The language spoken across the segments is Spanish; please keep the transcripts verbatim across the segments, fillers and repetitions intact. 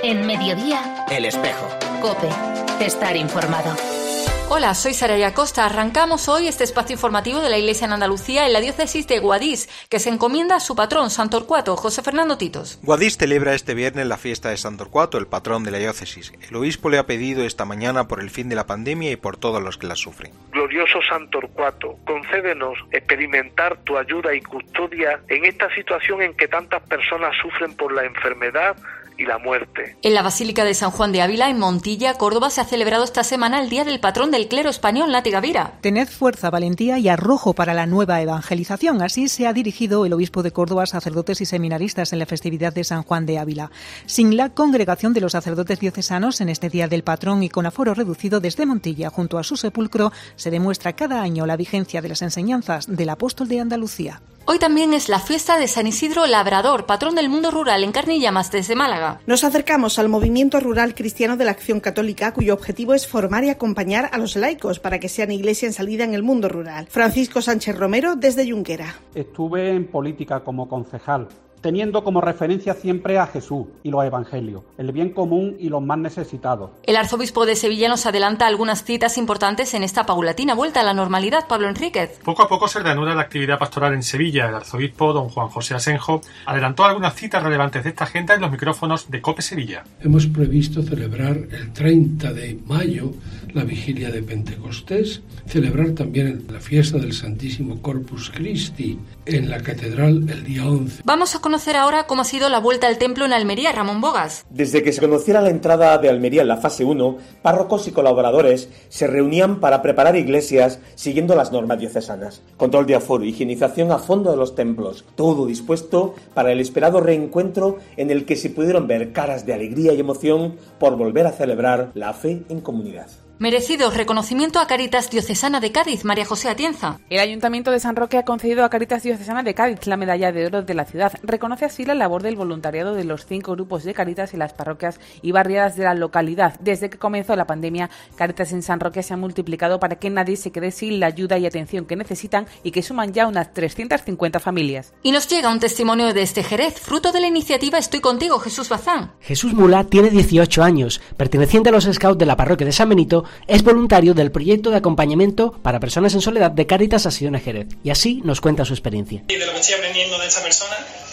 En Mediodía, El Espejo. COPE. Estar informado. Hola, soy Saraya Costa. Arrancamos hoy este espacio informativo de la Iglesia en Andalucía en la diócesis de Guadix, que se encomienda a su patrón, San Torcuato. José Fernando Titos. Guadix celebra este viernes la fiesta de San Torcuato, el patrón de la diócesis. El obispo le ha pedido esta mañana por el fin de la pandemia y por todos los que la sufren. Glorioso San Torcuato, concédenos experimentar tu ayuda y custodia en esta situación en que tantas personas sufren por la enfermedad y la muerte. En la Basílica de San Juan de Ávila, en Montilla, Córdoba, se ha celebrado esta semana el Día del Patrón del Clero Español, Nati Gavira. Tened fuerza, valentía y arrojo para la nueva evangelización. Así se ha dirigido el obispo de Córdoba a sacerdotes y seminaristas en la festividad de San Juan de Ávila. Sin la congregación de los sacerdotes diocesanos en este Día del Patrón y con aforo reducido desde Montilla, junto a su sepulcro, se demuestra cada año la vigencia de las enseñanzas del apóstol de Andalucía. Hoy también es la fiesta de San Isidro Labrador, patrón del mundo rural en Carnillamas, desde Málaga. Nos acercamos al movimiento rural cristiano de la Acción Católica, cuyo objetivo es formar y acompañar a los laicos para que sean iglesia en salida en el mundo rural. Francisco Sánchez Romero, desde Junquera. Estuve en política como concejal, teniendo como referencia siempre a Jesús y los evangelios, el bien común y los más necesitados. El arzobispo de Sevilla nos adelanta algunas citas importantes en esta paulatina vuelta a la normalidad. Pablo Enríquez. Poco a poco se reanuda la actividad pastoral en Sevilla. El arzobispo, don Juan José Asenjo, adelantó algunas citas relevantes de esta agenda en los micrófonos de COPE Sevilla. Hemos previsto celebrar el treinta de mayo la vigilia de Pentecostés, celebrar también la fiesta del Santísimo Corpus Christi en la catedral el día once. Vamos a conocer ahora cómo ha sido la vuelta al templo en Almería. Ramón Bogas. Desde que se conociera la entrada de Almería en la fase uno, párrocos y colaboradores se reunían para preparar iglesias siguiendo las normas diocesanas. Control de aforo, higienización a fondo de los templos, todo dispuesto para el esperado reencuentro en el que se pudieron ver caras de alegría y emoción por volver a celebrar la fe en comunidad. Merecido reconocimiento a Cáritas Diocesana de Cádiz, María José Atienza. El Ayuntamiento de San Roque ha concedido a Cáritas Diocesana de Cádiz la medalla de oro de la ciudad. Reconoce así la labor del voluntariado de los cinco grupos de Cáritas en las parroquias y barriadas de la localidad. Desde que comenzó la pandemia, Cáritas en San Roque se ha multiplicado para que nadie se quede sin la ayuda y atención que necesitan y que suman ya unas trescientas cincuenta familias. Y nos llega un testimonio desde Jerez, fruto de la iniciativa Estoy Contigo, Jesús Bazán. Jesús Mula tiene dieciocho años, perteneciente a los scouts de la parroquia de San Benito. Es voluntario del proyecto de acompañamiento para personas en soledad de Cáritas Asiones Jerez, y así nos cuenta su experiencia. Y de lo que estoy aprendiendo de esta persona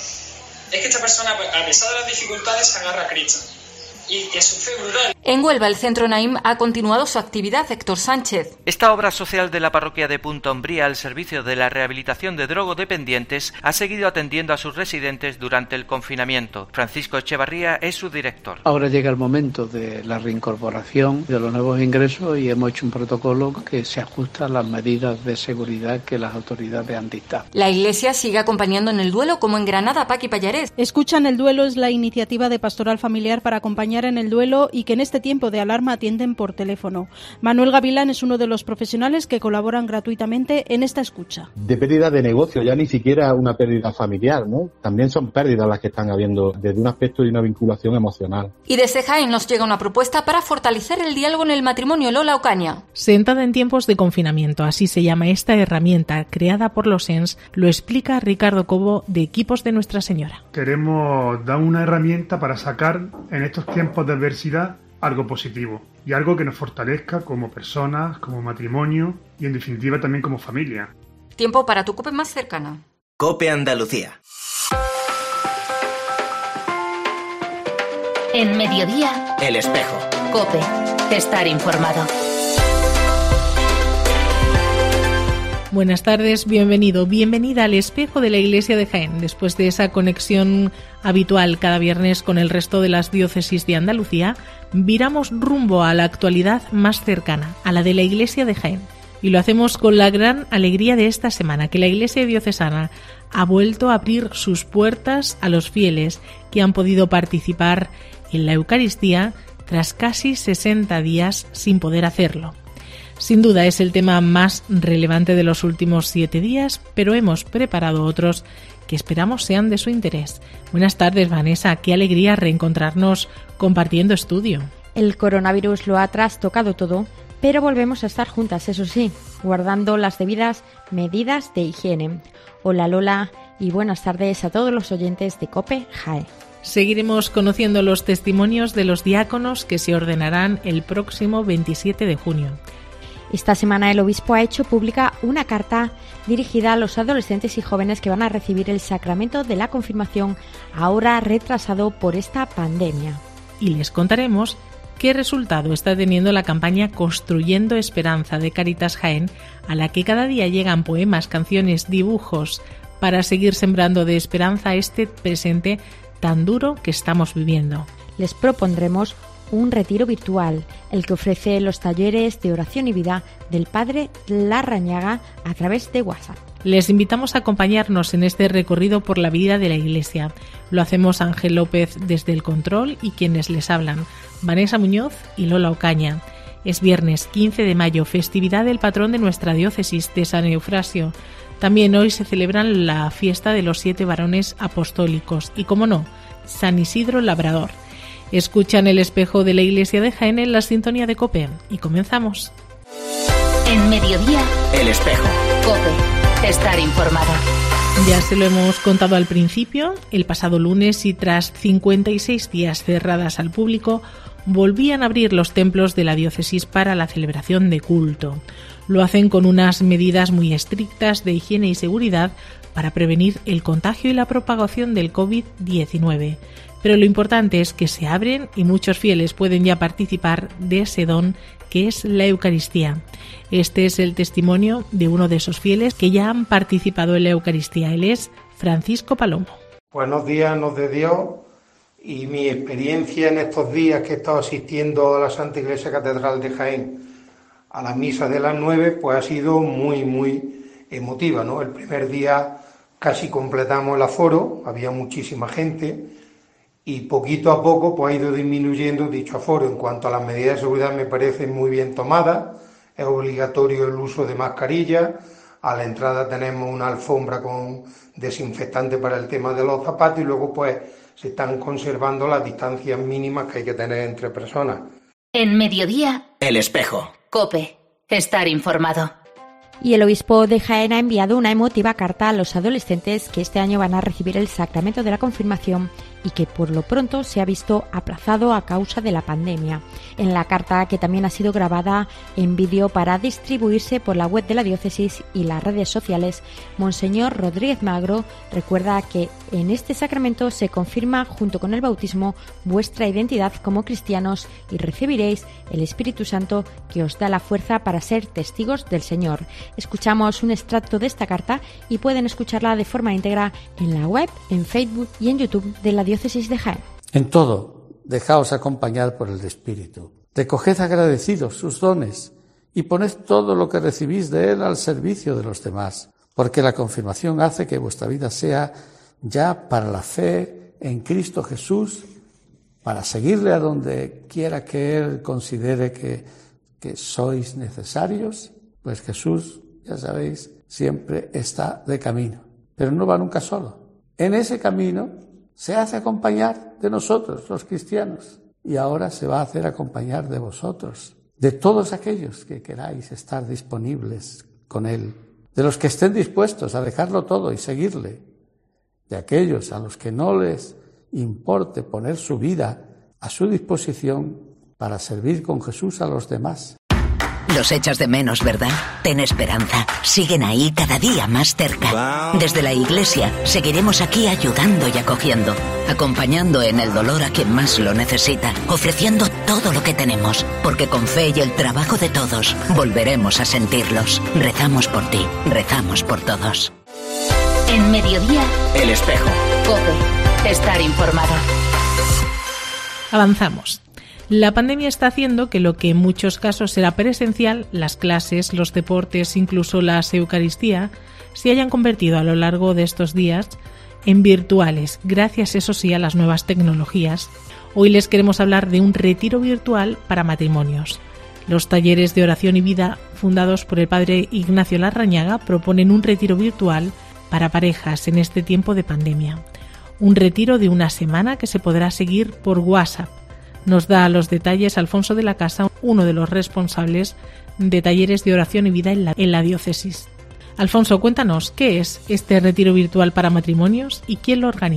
es que esta persona, a pesar de las dificultades, se agarra a Cristo y que su fe brutal. En Huelva, el Centro Naim ha continuado su actividad. Héctor Sánchez. Esta obra social de la parroquia de Punta Umbría al servicio de la rehabilitación de drogodependientes ha seguido atendiendo a sus residentes durante el confinamiento. Francisco Echevarría es su director. Ahora llega el momento de la reincorporación de los nuevos ingresos y hemos hecho un protocolo que se ajusta a las medidas de seguridad que las autoridades han dictado. La Iglesia sigue acompañando en el duelo, como en Granada. Paqui Pallarés. Escuchan el duelo es la iniciativa de Pastoral Familiar para acompañar en el duelo y que en este tiempo de alarma atienden por teléfono. Manuel Gavilán es uno de los profesionales que colaboran gratuitamente en esta escucha. De pérdida de negocio, ya ni siquiera una pérdida familiar, ¿no? También son pérdidas las que están habiendo desde un aspecto de una vinculación emocional. Y desde Jaén nos llega una propuesta para fortalecer el diálogo en el matrimonio. Lola Ocaña. Sentada en tiempos de confinamiento, así se llama esta herramienta creada por los E N S, lo explica Ricardo Cobo de Equipos de Nuestra Señora. Queremos dar una herramienta para sacar en estos tiempos de adversidad algo positivo y algo que nos fortalezca como personas, como matrimonio y en definitiva también como familia. Tiempo para tu COPE más cercana. COPE Andalucía. En Mediodía, El Espejo. COPE. Estar informado. Buenas tardes, bienvenido, bienvenida al Espejo de la Iglesia de Jaén. Después de esa conexión habitual cada viernes con el resto de las diócesis de Andalucía, viramos rumbo a la actualidad más cercana, a la de la Iglesia de Jaén. Y lo hacemos con la gran alegría de esta semana, que la Iglesia diocesana ha vuelto a abrir sus puertas a los fieles que han podido participar en la Eucaristía tras casi sesenta días sin poder hacerlo. Sin duda es el tema más relevante de los últimos siete días, pero hemos preparado otros que esperamos sean de su interés. Buenas tardes, Vanessa. Qué alegría reencontrarnos compartiendo estudio. El coronavirus lo ha trastocado todo, pero volvemos a estar juntas, eso sí, guardando las debidas medidas de higiene. Hola Lola y buenas tardes a todos los oyentes de COPE Jaén. Seguiremos conociendo los testimonios de los diáconos que se ordenarán el próximo veintisiete de junio. Esta semana el obispo ha hecho pública una carta dirigida a los adolescentes y jóvenes que van a recibir el sacramento de la confirmación, ahora retrasado por esta pandemia. Y les contaremos qué resultado está teniendo la campaña Construyendo Esperanza de Cáritas Jaén, a la que cada día llegan poemas, canciones, dibujos para seguir sembrando de esperanza este presente tan duro que estamos viviendo. Les propondremos un retiro virtual, el que ofrece los talleres de oración y vida del Padre Larrañaga a través de WhatsApp. Les invitamos a acompañarnos en este recorrido por la vida de la Iglesia. Lo hacemos Ángel López desde el control y quienes les hablan, Vanessa Muñoz y Lola Ocaña. Es viernes quince de mayo, festividad del patrón de nuestra diócesis de San Eufrasio. También hoy se celebran la fiesta de los siete varones apostólicos y, como no, San Isidro Labrador. Escuchan El Espejo de la Iglesia de Jaén en la sintonía de COPE y comenzamos. En Mediodía, El Espejo. COPE. Estar informado. Ya se lo hemos contado al principio, el pasado lunes y tras cincuenta y seis días cerradas al público, volvían a abrir los templos de la diócesis para la celebración de culto. Lo hacen con unas medidas muy estrictas de higiene y seguridad para prevenir el contagio y la propagación del covid diecinueve. Pero lo importante es que se abren y muchos fieles pueden ya participar de ese don que es la Eucaristía. Este es el testimonio de uno de esos fieles que ya han participado en la Eucaristía. Él es Francisco Palomo. Buenos días, nos de Dios, y mi experiencia en estos días que he estado asistiendo a la Santa Iglesia Catedral de Jaén a la misa de las nueve, pues ha sido muy, muy emotiva, ¿no? El primer día casi completamos el aforo, había muchísima gente, y poquito a poco pues ha ido disminuyendo dicho aforo. En cuanto a las medidas de seguridad, me parecen muy bien tomadas. Es obligatorio el uso de mascarilla. A la entrada tenemos una alfombra con desinfectante para el tema de los zapatos, y luego pues se están conservando las distancias mínimas que hay que tener entre personas. En Mediodía, El Espejo. COPE. Estar informado. Y el obispo de Jaén ha enviado una emotiva carta a los adolescentes que este año van a recibir el sacramento de la confirmación y que por lo pronto se ha visto aplazado a causa de la pandemia. En la carta, que también ha sido grabada en vídeo para distribuirse por la web de la diócesis y las redes sociales, Monseñor Rodríguez Magro recuerda que en este sacramento se confirma junto con el bautismo vuestra identidad como cristianos y recibiréis el Espíritu Santo que os da la fuerza para ser testigos del Señor. Escuchamos un extracto de esta carta y pueden escucharla de forma íntegra en la web, en Facebook y en YouTube de la diócesis de Jaén. En todo, dejaos acompañar por el Espíritu. Recoged agradecidos sus dones y poned todo lo que recibís de Él al servicio de los demás, porque la confirmación hace que vuestra vida sea ya para la fe en Cristo Jesús, para seguirle a donde quiera que Él considere que, que sois necesarios. Pues Jesús, ya sabéis, siempre está de camino, pero no va nunca solo. En ese camino se hace acompañar de nosotros, los cristianos, y ahora se va a hacer acompañar de vosotros, de todos aquellos que queráis estar disponibles con Él, de los que estén dispuestos a dejarlo todo y seguirle, de aquellos a los que no les importe poner su vida a su disposición para servir con Jesús a los demás. Los echas de menos, ¿verdad? Ten esperanza. Siguen ahí cada día más cerca. Desde la Iglesia seguiremos aquí ayudando y acogiendo, acompañando en el dolor a quien más lo necesita, ofreciendo todo lo que tenemos, porque con fe y el trabajo de todos volveremos a sentirlos. Rezamos por ti, rezamos por todos. En Mediodía, El Espejo. COPE. Estar informado. Avanzamos. La pandemia está haciendo que lo que en muchos casos será presencial, las clases, los deportes, incluso la Eucaristía, se hayan convertido a lo largo de estos días en virtuales, gracias eso sí a las nuevas tecnologías. Hoy les queremos hablar de un retiro virtual para matrimonios. Los talleres de oración y vida fundados por el padre Ignacio Larrañaga proponen un retiro virtual para parejas en este tiempo de pandemia. Un retiro de una semana que se podrá seguir por WhatsApp. Nos da los detalles Alfonso de la Casa, uno de los responsables de talleres de oración y vida en la, en la diócesis. Alfonso, cuéntanos, ¿qué es este retiro virtual para matrimonios y quién lo organiza?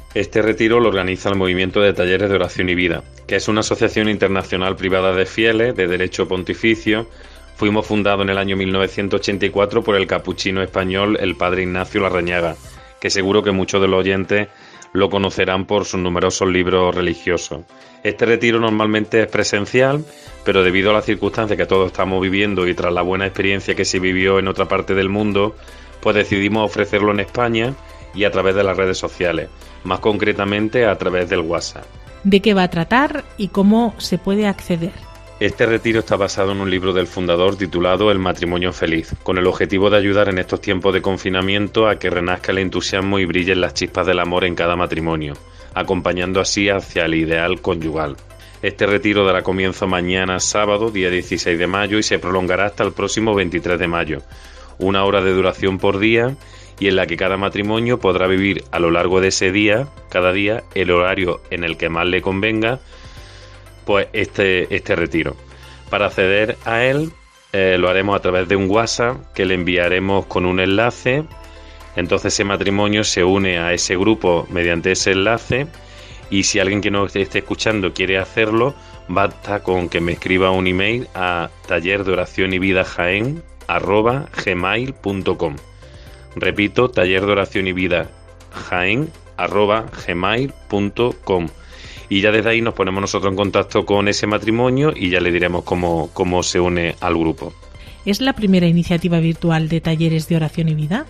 Este retiro lo organiza el Movimiento de Talleres de Oración y Vida, que es una asociación internacional privada de fieles de derecho pontificio. Fuimos fundados en el año mil novecientos ochenta y cuatro por el capuchino español el padre Ignacio Larrañaga, que seguro que muchos de los oyentes lo conocerán por sus numerosos libros religiosos. Este retiro normalmente es presencial, pero debido a las circunstancias que todos estamos viviendo y tras la buena experiencia que se vivió en otra parte del mundo, pues decidimos ofrecerlo en España y a través de las redes sociales, más concretamente a través del WhatsApp. ¿De qué va a tratar y cómo se puede acceder? Este retiro está basado en un libro del fundador titulado El matrimonio feliz, con el objetivo de ayudar en estos tiempos de confinamiento a que renazca el entusiasmo y brillen las chispas del amor en cada matrimonio, acompañando así hacia el ideal conyugal. Este retiro dará comienzo mañana sábado, día dieciséis de mayo, y se prolongará hasta el próximo veintitrés de mayo. Una hora de duración por día, y en la que cada matrimonio podrá vivir a lo largo de ese día, cada día, el horario en el que más le convenga, pues este, este retiro. Para acceder a él, eh, lo haremos a través de un WhatsApp que le enviaremos con un enlace. Entonces ese matrimonio se une a ese grupo mediante ese enlace, y si alguien que nos esté escuchando quiere hacerlo, basta con que me escriba un email a taller de oración y vida jaén arroba gmail punto com. Repito, taller de oración y vida jaén arroba gmail punto com. Y ya desde ahí nos ponemos nosotros en contacto con ese matrimonio y ya le diremos cómo, cómo se une al grupo. ¿Es la primera iniciativa virtual de talleres de oración y vida?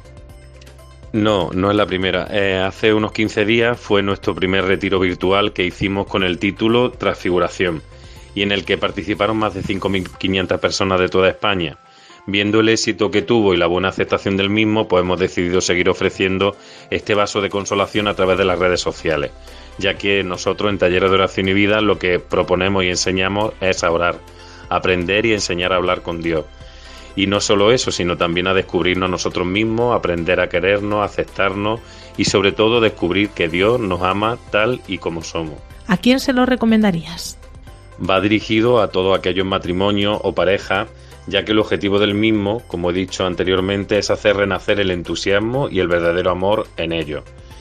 No, no es la primera. Eh, hace unos quince días fue nuestro primer retiro virtual que hicimos con el título Transfiguración, y en el que participaron más de cinco mil quinientas personas de toda España. Viendo el éxito que tuvo y la buena aceptación del mismo, pues hemos decidido seguir ofreciendo este vaso de consolación a través de las redes sociales, ya que nosotros en Talleres de Oración y Vida lo que proponemos y enseñamos es a orar, aprender y enseñar a hablar con Dios. Y no solo eso, sino también a descubrirnos nosotros mismos, aprender a querernos, a aceptarnos y sobre todo descubrir que Dios nos ama tal y como somos. ¿A quién se lo recomendarías? Va dirigido a todos aquellos matrimonios o parejas, ya que el objetivo del mismo, como he dicho anteriormente, es hacer renacer el entusiasmo y el verdadero amor en ellos.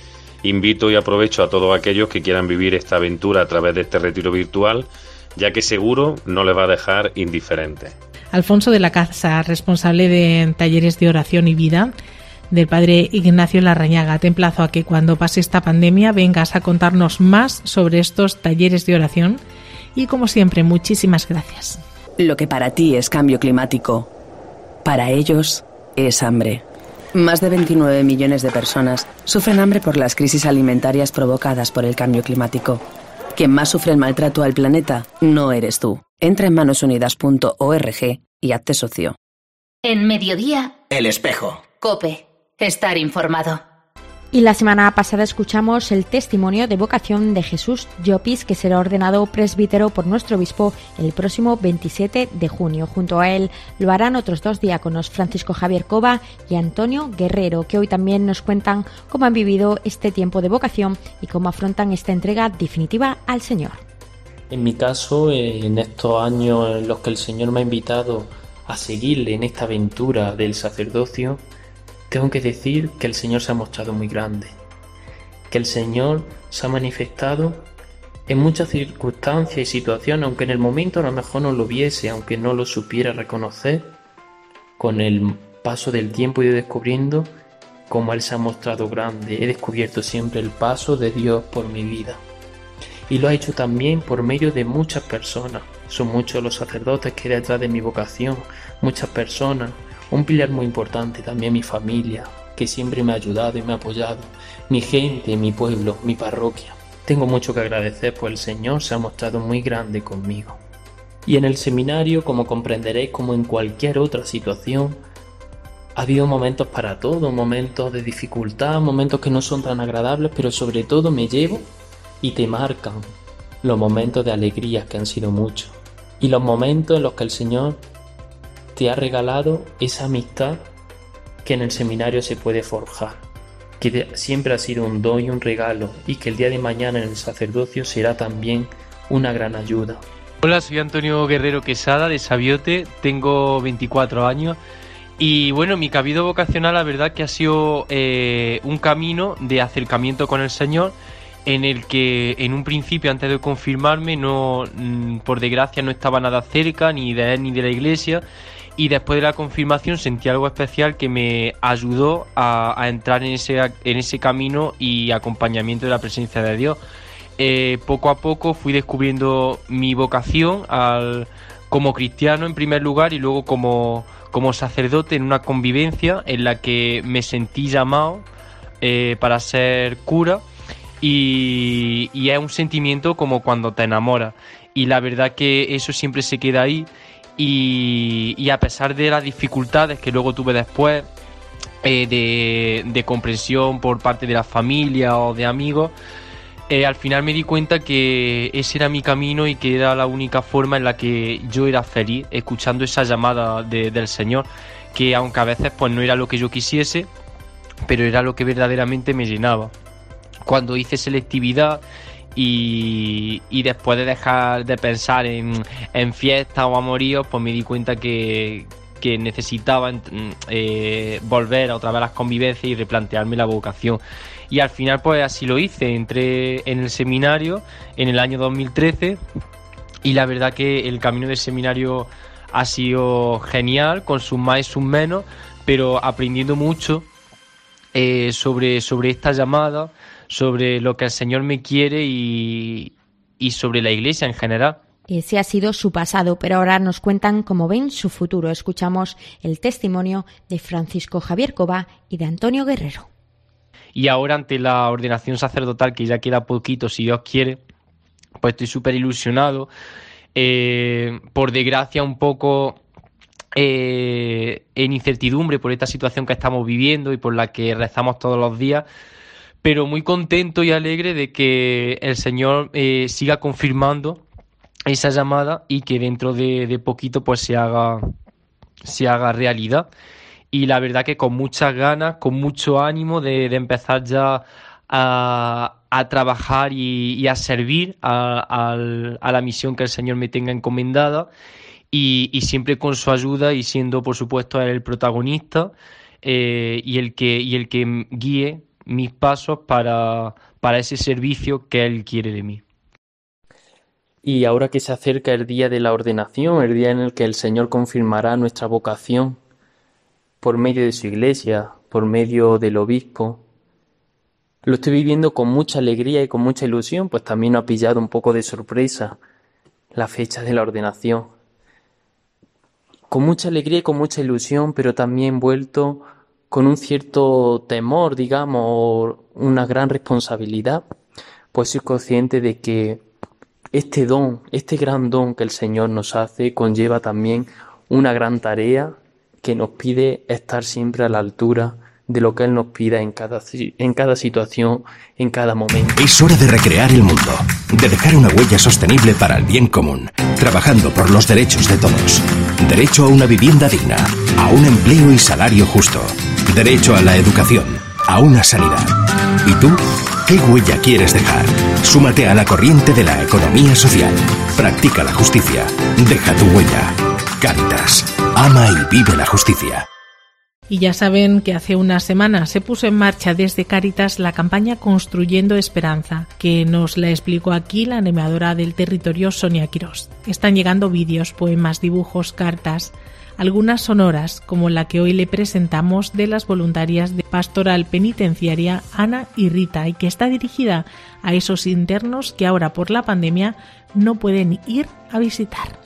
Invito y aprovecho a todos aquellos que quieran vivir esta aventura a través de este retiro virtual, ya que seguro no les va a dejar indiferentes. Alfonso de la Casa, responsable de Talleres de Oración y Vida, del padre Ignacio Larrañaga, te emplazo a que cuando pase esta pandemia vengas a contarnos más sobre estos talleres de oración y, como siempre, muchísimas gracias. Lo que para ti es cambio climático, para ellos es hambre. Más de veintinueve millones de personas sufren hambre por las crisis alimentarias provocadas por el cambio climático. Quien más sufre el maltrato al planeta no eres tú. Entra en manos unidas punto org y hazte socio. En Mediodía, El Espejo. COPE. Estar informado. Y la semana pasada escuchamos el testimonio de vocación de Jesús Llopis, que será ordenado presbítero por nuestro obispo el próximo veintisiete de junio. Junto a él lo harán otros dos diáconos, Francisco Javier Cova y Antonio Guerrero, que hoy también nos cuentan cómo han vivido este tiempo de vocación y cómo afrontan esta entrega definitiva al Señor. En mi caso, en estos años en los que el Señor me ha invitado a seguirle en esta aventura del sacerdocio, tengo que decir que el Señor se ha mostrado muy grande, que el Señor se ha manifestado en muchas circunstancias y situaciones, aunque en el momento a lo mejor no lo viese, aunque no lo supiera reconocer. Con el paso del tiempo he ido descubriendo cómo Él se ha mostrado grande. He descubierto siempre el paso de Dios por mi vida, y lo ha hecho también por medio de muchas personas. Son muchos los sacerdotes que hay detrás de mi vocación, muchas personas. Un pilar muy importante también mi familia, que siempre me ha ayudado y me ha apoyado, mi gente, mi pueblo, mi parroquia. Tengo mucho que agradecer, pues el Señor se ha mostrado muy grande conmigo. Y en el seminario, como comprenderéis, como en cualquier otra situación, ha habido momentos para todo, momentos de dificultad, momentos que no son tan agradables, pero sobre todo me llevo y te marcan los momentos de alegría, que han sido muchos, y los momentos en los que el Señor te ha regalado esa amistad que en el seminario se puede forjar, que siempre ha sido un don y un regalo, y que el día de mañana en el sacerdocio será también una gran ayuda. Hola, soy Antonio Guerrero Quesada de Sabiote, tengo veinticuatro años Y bueno, mi camino vocacional la verdad que ha sido eh, un camino de acercamiento con el Señor, en el que en un principio, antes de confirmarme, no, por desgracia no estaba nada cerca ni de él ni de la iglesia, y después de la confirmación sentí algo especial que me ayudó a, a entrar en ese, en ese camino y acompañamiento de la presencia de Dios. Eh, poco a poco fui descubriendo mi vocación al, como cristiano en primer lugar, y luego como, como sacerdote en una convivencia en la que me sentí llamado eh, para ser cura. Y, y es un sentimiento como cuando te enamoras, y la verdad que eso siempre se queda ahí, y, y a pesar de las dificultades que luego tuve después eh, de, de comprensión por parte de la familia o de amigos, eh, al final me di cuenta que ese era mi camino y que era la única forma en la que yo era feliz, escuchando esa llamada de, del Señor, que aunque a veces pues no era lo que yo quisiese, pero era lo que verdaderamente me llenaba. Cuando hice selectividad y, y después de dejar de pensar en, en fiestas o amoríos, pues me di cuenta que, que necesitaba eh, volver a otra vez a las convivencias y replantearme la vocación. Y al final pues así lo hice. Entré en el seminario en el año dos mil trece, y la verdad que el camino del seminario ha sido genial, con sus más y sus menos, pero aprendiendo mucho eh, sobre, sobre esta llamada, sobre lo que el Señor me quiere y, y sobre la Iglesia en general. Ese ha sido su pasado, pero ahora nos cuentan cómo ven su futuro. Escuchamos el testimonio de Francisco Javier Cova y de Antonio Guerrero. Y ahora, ante la ordenación sacerdotal, que ya queda poquito, si Dios quiere, pues estoy súper ilusionado. Eh, por desgracia, un poco eh, en incertidumbre por esta situación que estamos viviendo y por la que rezamos todos los días, pero muy contento y alegre de que el Señor eh, siga confirmando esa llamada y que dentro de, de poquito pues se haga, se haga realidad. Y la verdad que con muchas ganas, con mucho ánimo de, de empezar ya a, a trabajar y, y a servir a, a, a la misión que el Señor me tenga encomendada, y, y siempre con su ayuda y siendo por supuesto el protagonista eh, y, el que, y el que guíe mis pasos para, para ese servicio que Él quiere de mí. Y ahora que se acerca el día de la ordenación, el día en el que el Señor confirmará nuestra vocación por medio de su Iglesia, por medio del obispo, lo estoy viviendo con mucha alegría y con mucha ilusión, pues también nos ha pillado un poco de sorpresa la fecha de la ordenación. Con mucha alegría y con mucha ilusión, pero también envuelto con un cierto temor, digamos, una gran responsabilidad, pues soy consciente de que este don, este gran don que el Señor nos hace, conlleva también una gran tarea que nos pide estar siempre a la altura de lo que Él nos pida en cada, en cada situación, en cada momento. Es hora de recrear el mundo, de dejar una huella sostenible para el bien común, trabajando por los derechos de todos. Derecho a una vivienda digna, a un empleo y salario justo. Derecho a la educación, a una sanidad. ¿Y tú? ¿Qué huella quieres dejar? Súmate a la corriente de la economía social. Practica la justicia. Deja tu huella. Cáritas. Ama y vive la justicia. Y ya saben que hace una semana se puso en marcha desde Cáritas la campaña Construyendo Esperanza, que nos la explicó aquí la animadora del territorio, Sonia Quirós. Están llegando vídeos, poemas, dibujos, cartas, algunas sonoras, como la que hoy le presentamos de las voluntarias de Pastoral Penitenciaria Ana y Rita, y que está dirigida a esos internos que ahora por la pandemia no pueden ir a visitar.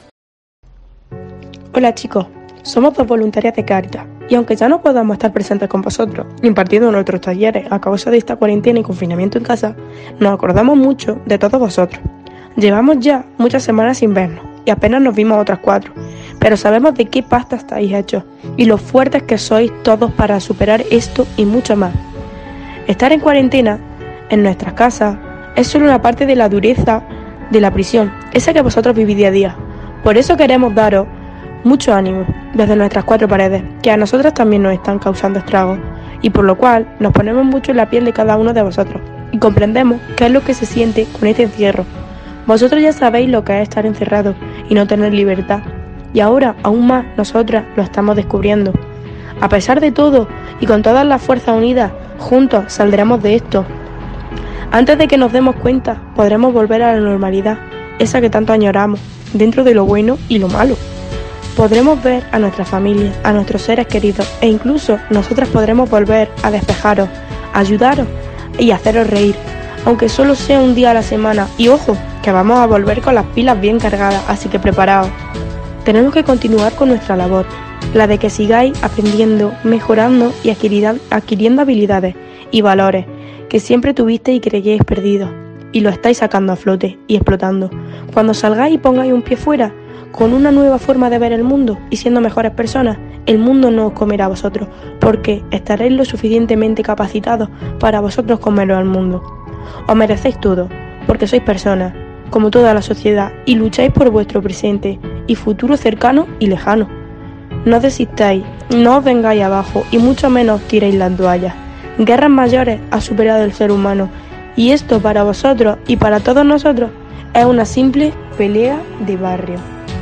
Hola chicos, somos dos voluntarias de Cáritas, y aunque ya no podamos estar presentes con vosotros, impartiendo nuestros talleres a causa de esta cuarentena y confinamiento en casa, nos acordamos mucho de todos vosotros. Llevamos ya muchas semanas sin vernos, y apenas nos vimos otras cuatro, pero sabemos de qué pasta estáis hechos, y lo fuertes que sois todos para superar esto y mucho más. Estar en cuarentena, en nuestras casas, es solo una parte de la dureza de la prisión, esa que vosotros vivís día a día. Por eso queremos daros mucho ánimo desde nuestras cuatro paredes, que a nosotras también nos están causando estragos, y por lo cual nos ponemos mucho en la piel de cada uno de vosotros, y comprendemos qué es lo que se siente con este encierro. Vosotros ya sabéis lo que es estar encerrado y no tener libertad, y ahora aún más nosotras lo estamos descubriendo. A pesar de todo, y con todas las fuerzas unidas, juntos saldremos de esto. Antes de que nos demos cuenta, podremos volver a la normalidad, esa que tanto añoramos, dentro de lo bueno y lo malo. Podremos ver a nuestra familia, a nuestros seres queridos, e incluso nosotras podremos volver a despejaros, a ayudaros y haceros reír, aunque solo sea un día a la semana. Y ojo, que vamos a volver con las pilas bien cargadas, así que preparaos. Tenemos que continuar con nuestra labor, la de que sigáis aprendiendo, mejorando y adquiriendo habilidades y valores que siempre tuvisteis y creíais perdidos, y lo estáis sacando a flote y explotando. Cuando salgáis y pongáis un pie fuera, con una nueva forma de ver el mundo y siendo mejores personas, el mundo no os comerá a vosotros, porque estaréis lo suficientemente capacitados para vosotros comeros al mundo. Os merecéis todo, porque sois personas, como toda la sociedad, y lucháis por vuestro presente y futuro cercano y lejano. No desistáis, no os vengáis abajo y mucho menos tiréis las toallas. Guerras mayores ha superado el ser humano, y esto para vosotros y para todos nosotros es una simple pelea de barrio.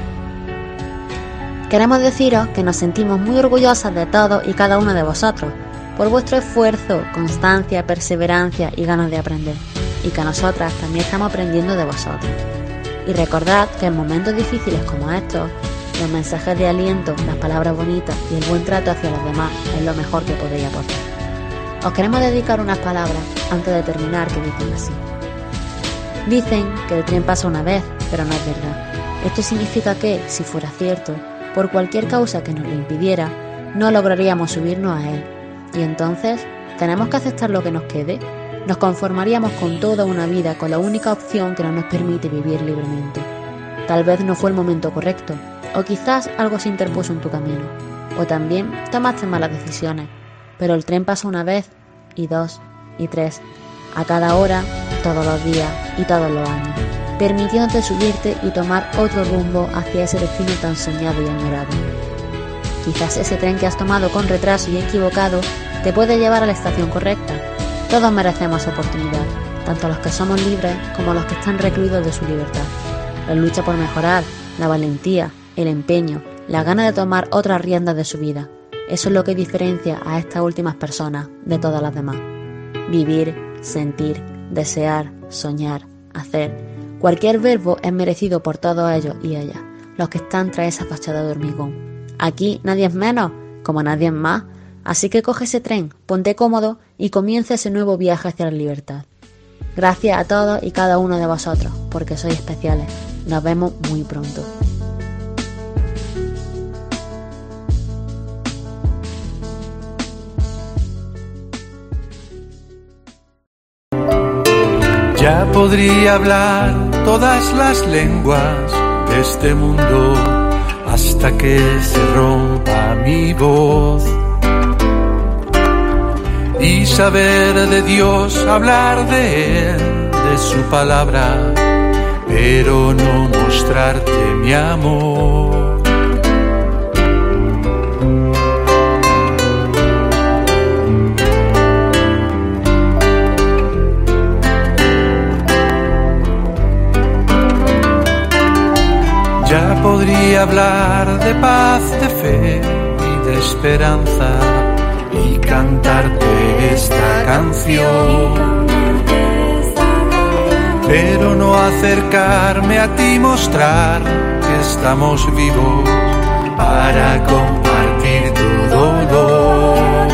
Queremos deciros que nos sentimos muy orgullosas de todos y cada uno de vosotros, por vuestro esfuerzo, constancia, perseverancia y ganas de aprender, y que nosotras también estamos aprendiendo de vosotros. Y recordad que en momentos difíciles como estos, los mensajes de aliento, las palabras bonitas y el buen trato hacia los demás es lo mejor que podéis aportar. Os queremos dedicar unas palabras antes de terminar que dicen así. Dicen que el tren pasa una vez, pero no es verdad. Esto significa que, si fuera cierto, por cualquier causa que nos lo impidiera, no lograríamos subirnos a él. Y entonces, ¿tenemos que aceptar lo que nos quede? Nos conformaríamos con toda una vida con la única opción que no nos permite vivir libremente. Tal vez no fue el momento correcto, o quizás algo se interpuso en tu camino, o también tomaste malas decisiones, pero el tren pasa una vez, y dos, y tres, a cada hora, todos los días y todos los años, permitiéndote subirte y tomar otro rumbo hacia ese destino tan soñado y añorado. Quizás ese tren que has tomado con retraso y equivocado te puede llevar a la estación correcta. Todos merecemos oportunidad, tanto los que somos libres como los que están recluidos de su libertad. La lucha por mejorar, la valentía, el empeño, la gana de tomar otras riendas de su vida. Eso es lo que diferencia a estas últimas personas de todas las demás. Vivir, sentir, desear, soñar, hacer. Cualquier verbo es merecido por todos ellos y ellas, los que están tras esa fachada de hormigón. Aquí nadie es menos, como nadie es más. Así que coge ese tren, ponte cómodo y comienza ese nuevo viaje hacia la libertad. Gracias a todos y cada uno de vosotros, porque sois especiales. Nos vemos muy pronto. Ya podría hablar todas las lenguas de este mundo hasta que se rompa mi voz. Y saber de Dios, hablar de Él, de su palabra, pero no mostrarte mi amor. Ya podría hablar de paz, de fe y de esperanza y cantarte esta canción, pero no acercarme a ti, mostrar que estamos vivos para compartir tu dolor.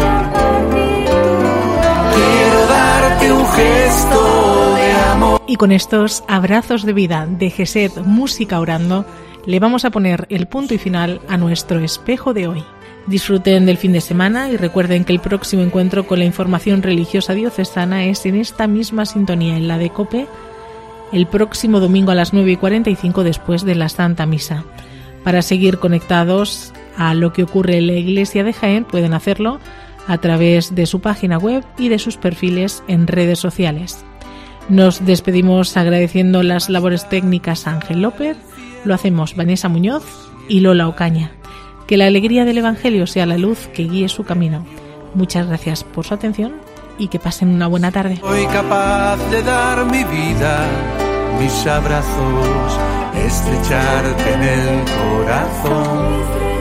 Quiero darte un gesto de amor. Y con estos abrazos de vida de Gesed Música Orando, le vamos a poner el punto y final a nuestro espejo de hoy. Disfruten del fin de semana y recuerden que el próximo encuentro con la información religiosa diocesana es en esta misma sintonía, en la de COPE, el próximo domingo a las nueve y cuarenta y cinco después de la Santa Misa. Para seguir conectados a lo que ocurre en la Iglesia de Jaén pueden hacerlo a través de su página web y de sus perfiles en redes sociales. Nos despedimos agradeciendo las labores técnicas a Ángel López, lo hacemos Vanessa Muñoz y Lola Ocaña. Que la alegría del Evangelio sea la luz que guíe su camino. Muchas gracias por su atención y que pasen una buena tarde. Soy capaz de dar mi vida, mis abrazos, estrecharte en el corazón.